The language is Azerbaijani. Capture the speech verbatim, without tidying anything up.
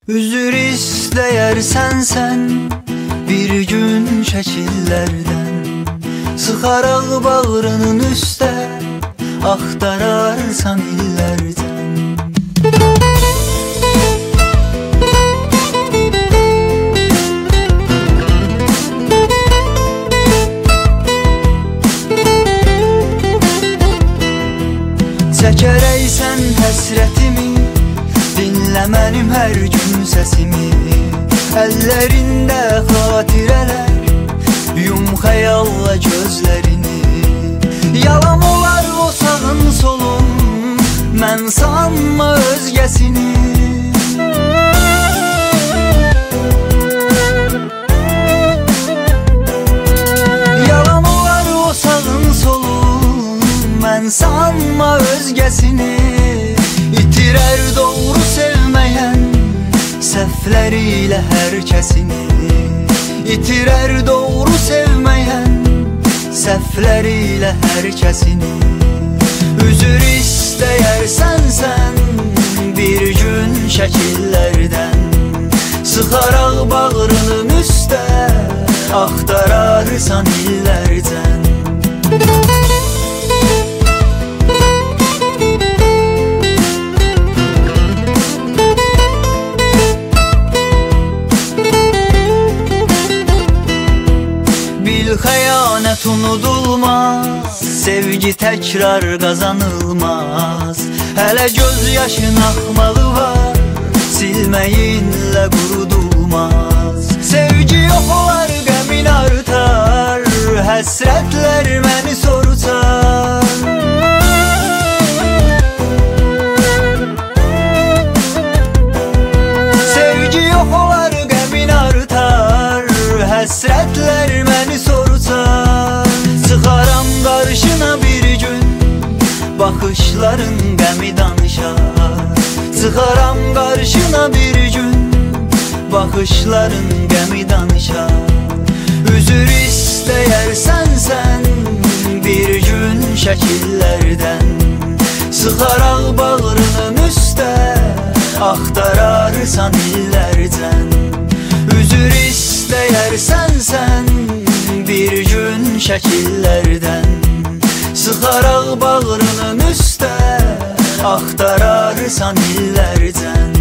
Üzür istəyərsən sən bir gün şəkillərdən, sıxaraq bağrının üstə axtararsan illərdən. Çəkərəksən həsrətimi, dinlə mənim hər gün səsimi. Əllərində xatirələr, yum xəyalla gözlərini. Yalan olar o sağın solun, mən sanma özgəsini. Yalan olar o sağın solun, mən sanma özgəsini. İtirər doğru sevməyən səhvlərilə hər kəsini. İtirər doğru sevməyən səhvlərilə hər kəsini. Üzür istəyərsən sən bir gün şəkillərdən, sıxaraq bağrının üstə axtararsan illərdən. Xəyanət unudulmaz, sevgi təkrar qazanılmaz. Hələ göz yaşın axmağı var, silməyinlə qurudulmaz. Sevgi yox olar, qəmin artar, həsrətlər məni sorutar. Sevgi yox olar, qəmin artar, həsrətlər məni sorutar. Çıxaram qarşına bir gün, baxışların qəmi danışar. Çıxaram qarşına bir gün, baxışların qəmi danışar. Üzür istəyərsən sən bir gün şəkillərdən, sıxaraq bağrının üstə axtararsan illərdən. Üzür istəyərsən sən bir gün şəkillərdən, sıxaraq bağrının üstə axtararsan illərdən.